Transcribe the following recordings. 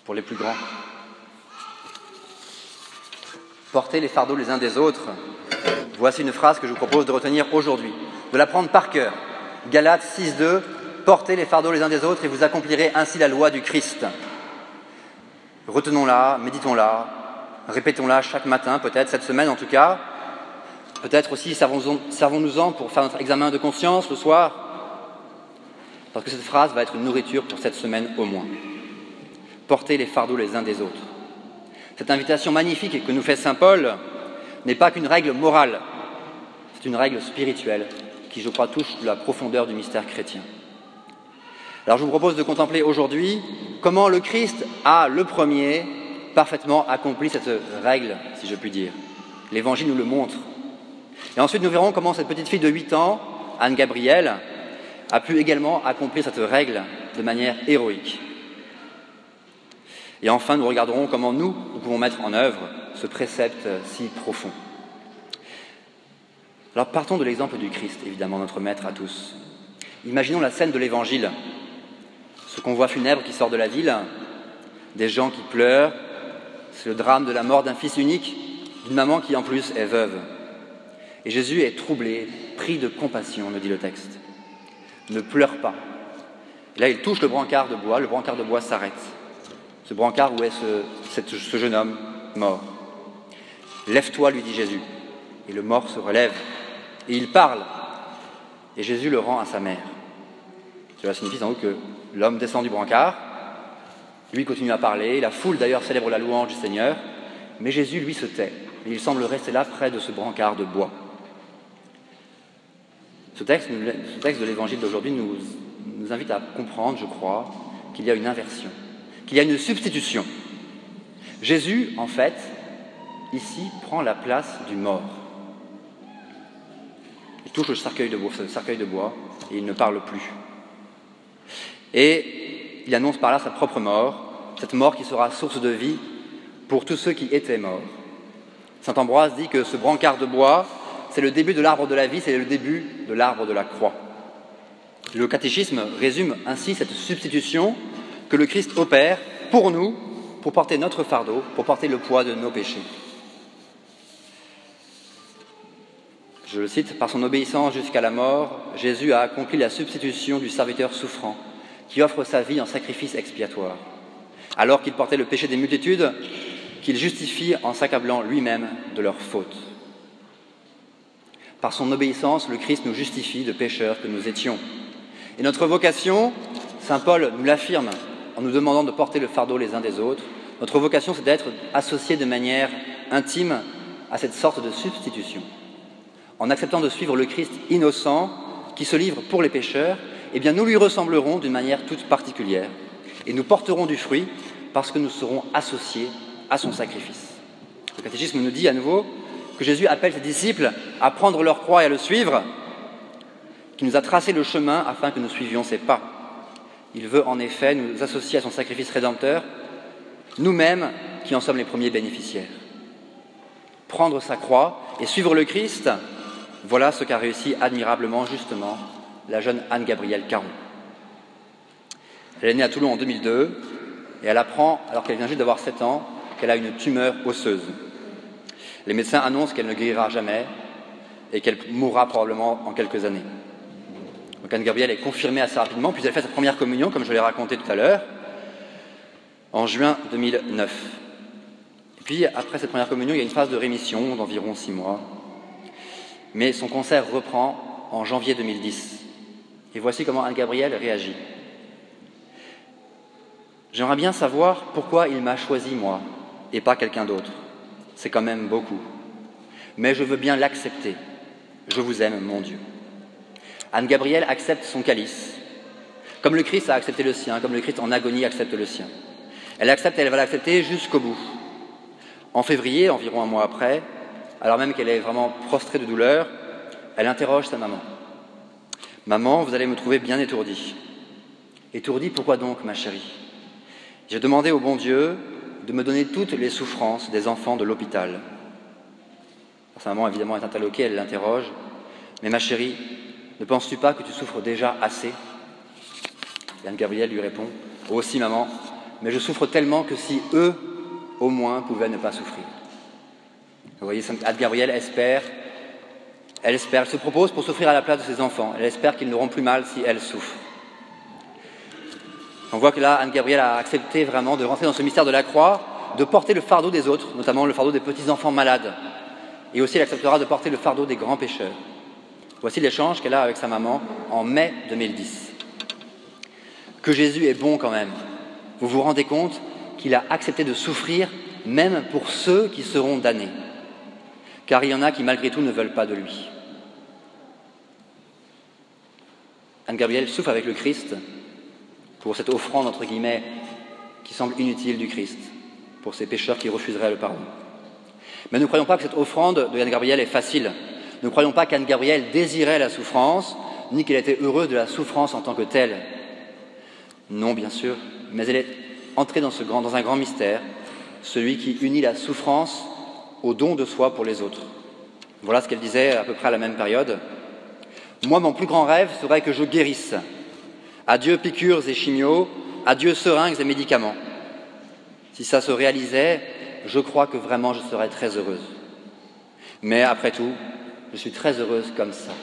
pour les plus grands. Portez les fardeaux les uns des autres. Voici une phrase que je vous propose de retenir aujourd'hui, de la prendre par cœur. Galates 6.2, portez les fardeaux les uns des autres et vous accomplirez ainsi la loi du Christ. Retenons-la, méditons-la, répétons-la chaque matin, peut-être cette semaine en tout cas. Peut-être aussi servons-nous-en pour faire notre examen de conscience le soir. Parce que cette phrase va être une nourriture pour cette semaine au moins. Portez les fardeaux les uns des autres. Cette invitation magnifique que nous fait saint Paul n'est pas qu'une règle morale, c'est une règle spirituelle qui, je crois, touche la profondeur du mystère chrétien. Alors je vous propose de contempler aujourd'hui comment le Christ a, le premier, parfaitement accompli cette règle, si je puis dire. L'Évangile nous le montre. Et ensuite nous verrons comment cette petite fille de 8 ans, Anne-Gabrielle, a pu également accomplir cette règle de manière héroïque. Et enfin, nous regarderons comment nous pouvons mettre en œuvre ce précepte si profond. Alors partons de l'exemple du Christ, évidemment, notre maître à tous. Imaginons la scène de l'Évangile, ce convoi funèbre qui sort de la ville, des gens qui pleurent, c'est le drame de la mort d'un fils unique, d'une maman qui en plus est veuve. Et Jésus est troublé, pris de compassion, nous dit le texte. Ne pleure pas. Et là, il touche le brancard de bois s'arrête. Ce brancard où est ce jeune homme mort. « Lève-toi, lui dit Jésus. » Et le mort se relève. Et il parle. Et Jésus le rend à sa mère. Cela signifie sans doute que l'homme descend du brancard. Lui continue à parler. La foule d'ailleurs célèbre la louange du Seigneur. Mais Jésus, lui, se tait. Et il semble rester là près de ce brancard de bois. Ce texte de l'Évangile d'aujourd'hui nous invite à comprendre, je crois, qu'il y a une inversion. Qu'il y a une substitution. Jésus, en fait, ici, prend la place du mort. Il touche ce cercueil de bois, et il ne parle plus. Et il annonce par là sa propre mort, cette mort qui sera source de vie pour tous ceux qui étaient morts. Saint Ambroise dit que ce brancard de bois, c'est le début de l'arbre de la vie, c'est le début de l'arbre de la croix. Le catéchisme résume ainsi cette substitution que le Christ opère pour nous, pour porter notre fardeau, pour porter le poids de nos péchés. Je le cite, « Par son obéissance jusqu'à la mort, Jésus a accompli la substitution du serviteur souffrant, qui offre sa vie en sacrifice expiatoire. Alors qu'il portait le péché des multitudes, qu'il justifie en s'accablant lui-même de leurs fautes. Par son obéissance, le Christ nous justifie de pécheurs que nous étions. Et notre vocation, saint Paul nous l'affirme, en nous demandant de porter le fardeau les uns des autres, notre vocation, c'est d'être associés de manière intime à cette sorte de substitution. En acceptant de suivre le Christ innocent, qui se livre pour les pécheurs, eh bien nous lui ressemblerons d'une manière toute particulière. Et nous porterons du fruit parce que nous serons associés à son sacrifice. Le catéchisme nous dit à nouveau que Jésus appelle ses disciples à prendre leur croix et à le suivre, qui nous a tracé le chemin afin que nous suivions ses pas. Il veut en effet nous associer à son sacrifice rédempteur, nous-mêmes qui en sommes les premiers bénéficiaires. Prendre sa croix et suivre le Christ, voilà ce qu'a réussi admirablement, justement, la jeune Anne-Gabrielle Caron. Elle est née à Toulon en 2002 et elle apprend, alors qu'elle vient juste d'avoir 7 ans, qu'elle a une tumeur osseuse. Les médecins annoncent qu'elle ne guérira jamais et qu'elle mourra probablement en quelques années. Donc Anne-Gabrielle est confirmée assez rapidement, puis elle fait sa première communion, comme je l'ai raconté tout à l'heure, en juin 2009. Et puis, après cette première communion, il y a une phase de rémission d'environ 6 mois. Mais son cancer reprend en janvier 2010. Et voici comment Anne-Gabrielle réagit. J'aimerais bien savoir pourquoi il m'a choisi, moi, et pas quelqu'un d'autre. C'est quand même beaucoup. Mais je veux bien l'accepter. Je vous aime, mon Dieu. Anne-Gabrielle accepte son calice, comme le Christ a accepté le sien, comme le Christ en agonie accepte le sien. Elle accepte et elle va l'accepter jusqu'au bout. En février, environ 1 mois après, alors même qu'elle est vraiment prostrée de douleur, elle interroge sa maman. « Maman, vous allez me trouver bien étourdie. » « Étourdie, pourquoi donc, ma chérie ? J'ai demandé au bon Dieu de me donner toutes les souffrances des enfants de l'hôpital. » Sa maman, évidemment, est interloquée, elle l'interroge. « Mais ma chérie, ne penses-tu pas que tu souffres déjà assez ?» Et Anne-Gabrielle lui répond « Oh si, maman, mais je souffre tellement que si eux, au moins, pouvaient ne pas souffrir. Vous voyez, Sainte Anne-Gabrielle elle se propose pour souffrir à la place de ses enfants. Elle espère qu'ils n'auront plus mal si elle souffre. On voit que là, Anne-Gabrielle a accepté vraiment de rentrer dans ce mystère de la croix, de porter le fardeau des autres, notamment le fardeau des petits-enfants malades. Et aussi, elle acceptera de porter le fardeau des grands pécheurs. Voici l'échange qu'elle a avec sa maman en mai 2010. Que Jésus est bon quand même. Vous vous rendez compte qu'il a accepté de souffrir même pour ceux qui seront damnés. Car il y en a qui malgré tout ne veulent pas de lui. Anne-Gabrielle souffre avec le Christ pour cette offrande, entre guillemets, qui semble inutile du Christ, pour ces pécheurs qui refuseraient le pardon. Mais ne croyons pas que cette offrande de Anne-Gabrielle est facile. Ne croyons pas qu'Anne-Gabrielle désirait la souffrance, ni qu'elle était heureuse de la souffrance en tant que telle. Non, bien sûr, mais elle est entrée dans un grand mystère, celui qui unit la souffrance au don de soi pour les autres. Voilà ce qu'elle disait à peu près à la même période. Moi, mon plus grand rêve serait que je guérisse. Adieu piqûres et chimios, adieu seringues et médicaments. Si ça se réalisait, je crois que vraiment je serais très heureuse. Mais après tout, je suis très heureuse comme ça.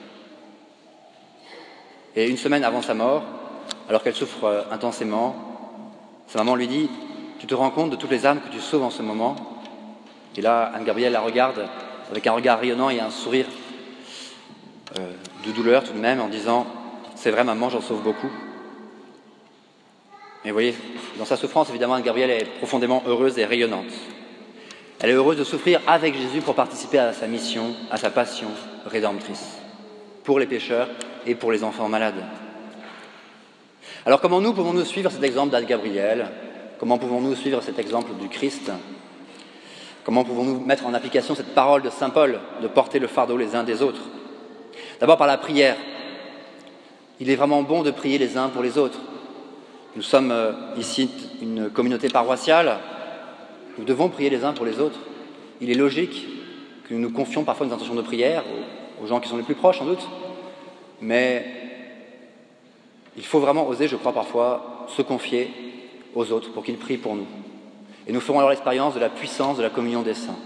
Et une semaine avant sa mort, alors qu'elle souffre intensément, sa maman lui dit « Tu te rends compte de toutes les âmes que tu sauves en ce moment ?» Et là, Anne-Gabrielle la regarde avec un regard rayonnant et un sourire de douleur tout de même, en disant « C'est vrai, maman, j'en sauve beaucoup. » Et vous voyez, dans sa souffrance, évidemment, Anne-Gabrielle est profondément heureuse et rayonnante. Elle est heureuse de souffrir avec Jésus pour participer à sa mission, à sa passion rédemptrice, pour les pécheurs et pour les enfants malades. Alors comment nous pouvons-nous suivre cet exemple d'Anne-Gabrielle? Comment pouvons-nous suivre cet exemple du Christ? Comment pouvons-nous mettre en application cette parole de saint Paul de porter le fardeau les uns des autres? D'abord par la prière. Il est vraiment bon de prier les uns pour les autres. Nous sommes ici une communauté paroissiale. Nous devons prier les uns pour les autres. Il est logique que nous nous confions parfois nos intentions de prière aux gens qui sont les plus proches, sans doute. Mais il faut vraiment oser, je crois, parfois se confier aux autres pour qu'ils prient pour nous. Et nous ferons alors l'expérience de la puissance de la communion des saints.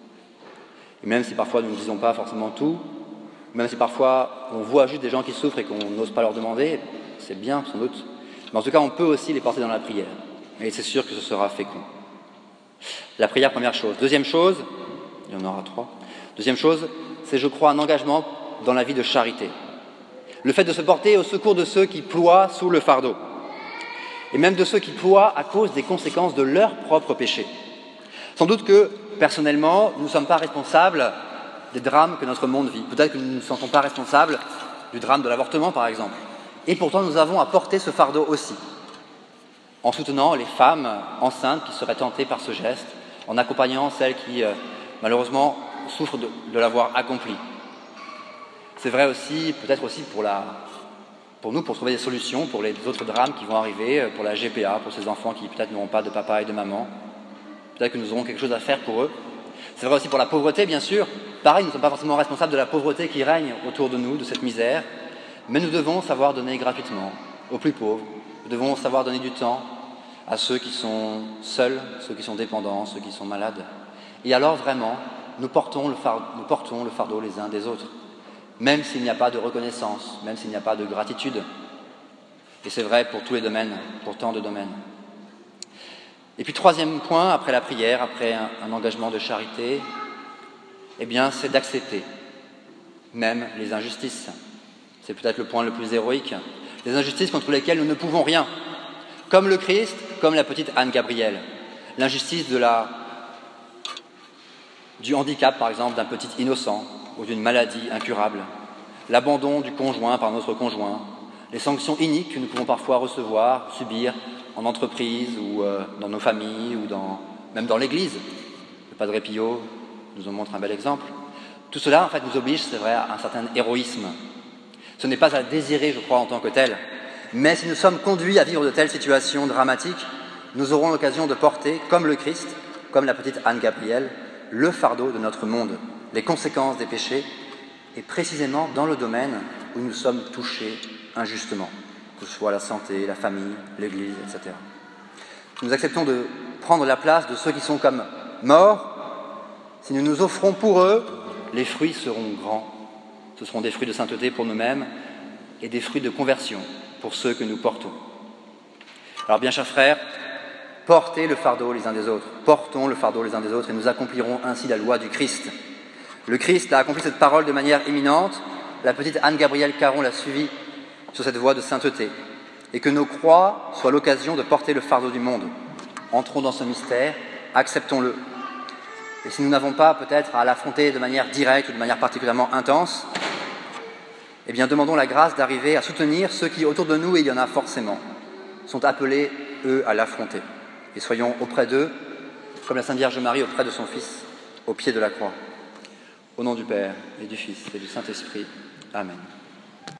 Et même si parfois nous ne disons pas forcément tout, même si parfois on voit juste des gens qui souffrent et qu'on n'ose pas leur demander, c'est bien sans doute. Mais en tout cas, on peut aussi les porter dans la prière. Et c'est sûr que ce sera fécond. La prière, première chose. Deuxième chose, il y en aura 3. Deuxième chose, c'est, je crois, un engagement dans la vie de charité. Le fait de se porter au secours de ceux qui ploient sous le fardeau. Et même de ceux qui ploient à cause des conséquences de leurs propres péchés. Sans doute que, personnellement, nous ne sommes pas responsables des drames que notre monde vit. Peut-être que nous ne nous sentons pas responsables du drame de l'avortement, par exemple. Et pourtant, nous avons à porter ce fardeau aussi, en soutenant les femmes enceintes qui seraient tentées par ce geste, en accompagnant celles qui, malheureusement, souffrent de l'avoir accompli. C'est vrai aussi, peut-être aussi pour nous, pour trouver des solutions pour les autres drames qui vont arriver, pour la GPA, pour ces enfants qui peut-être n'auront pas de papa et de maman. Peut-être que nous aurons quelque chose à faire pour eux. C'est vrai aussi pour la pauvreté, bien sûr. Pareil, nous ne sommes pas forcément responsables de la pauvreté qui règne autour de nous, de cette misère, mais nous devons savoir donner gratuitement aux plus pauvres. Nous devons savoir donner du temps à ceux qui sont seuls, ceux qui sont dépendants, ceux qui sont malades. Et alors vraiment, nous portons le fardeau les uns des autres, même s'il n'y a pas de reconnaissance, même s'il n'y a pas de gratitude. Et c'est vrai pour tous les domaines, pour tant de domaines. Et puis troisième point, après la prière, après un engagement de charité, eh bien c'est d'accepter même les injustices. C'est peut-être le point le plus héroïque. Les injustices contre lesquelles nous ne pouvons rien. Comme le Christ, comme la petite Anne-Gabrielle. L'injustice du handicap, par exemple, d'un petit innocent ou d'une maladie incurable. L'abandon du conjoint par notre conjoint. Les sanctions iniques que nous pouvons parfois recevoir, subir en entreprise ou dans nos familles ou même dans l'Église. Le Padre Pio nous en montre un bel exemple. Tout cela, en fait, nous oblige, c'est vrai, à un certain héroïsme. Ce n'est pas à désirer, je crois, en tant que tel. Mais si nous sommes conduits à vivre de telles situations dramatiques, nous aurons l'occasion de porter, comme le Christ, comme la petite Anne-Gabrielle, le fardeau de notre monde, les conséquences des péchés, et précisément dans le domaine où nous sommes touchés injustement, que ce soit la santé, la famille, l'Église, etc. si nous acceptons de prendre la place de ceux qui sont comme morts, si nous nous offrons pour eux, les fruits seront grands. Ce seront des fruits de sainteté pour nous-mêmes et des fruits de conversion pour ceux que nous portons. Alors bien chers frères, portez le fardeau les uns des autres, portons le fardeau les uns des autres et nous accomplirons ainsi la loi du Christ. Le Christ a accompli cette parole de manière éminente, la petite Anne-Gabrielle Caron l'a suivi sur cette voie de sainteté. Et que nos croix soient l'occasion de porter le fardeau du monde. Entrons dans ce mystère, acceptons-le. Et si nous n'avons pas peut-être à l'affronter de manière directe ou de manière particulièrement intense, eh bien demandons la grâce d'arriver à soutenir ceux qui autour de nous, et il y en a forcément, sont appelés, eux, à l'affronter. Et soyons auprès d'eux, comme la Sainte Vierge Marie auprès de son Fils, au pied de la croix. Au nom du Père, et du Fils, et du Saint-Esprit. Amen.